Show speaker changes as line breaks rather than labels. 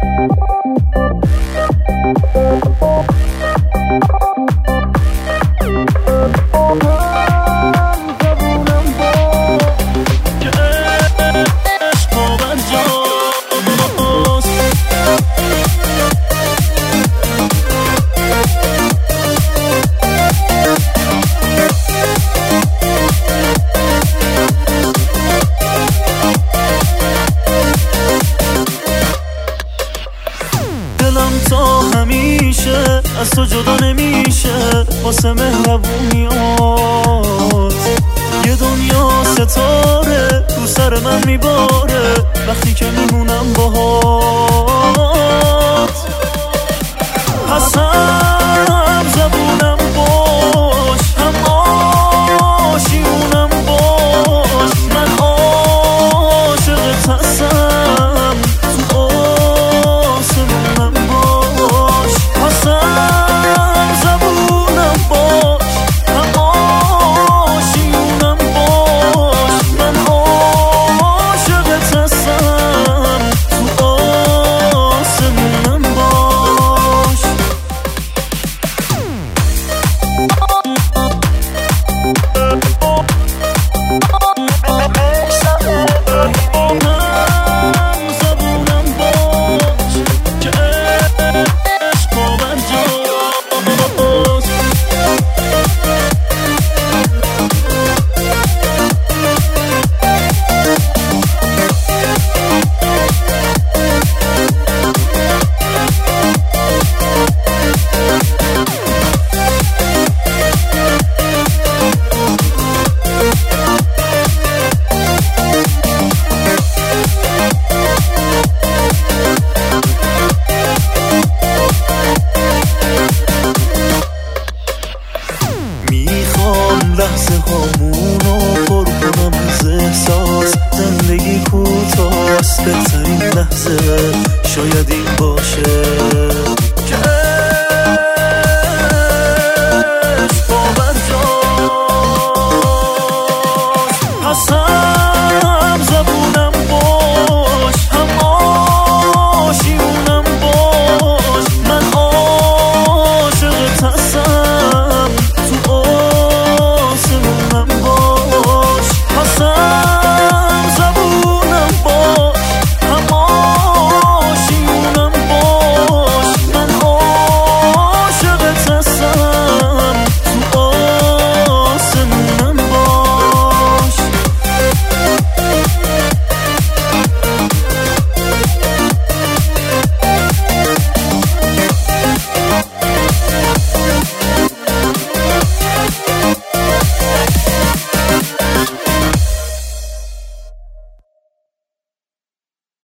از تو جدا نمیشه واسه مهربونیات. یه دنیا ستاره رو سر من میباره وقتی که میمونم باهات. پس هم زبونم باش، هم آشیونم باش، من عاشقت هستم تو آسمونم باش. پس هم زبونم باش، هم آشیونم باش، من عاشقت هستم تو آسمونم باش. لحظه هامونو پر کنم از احساس. زندگی کوتاست بهترین لحظه شاید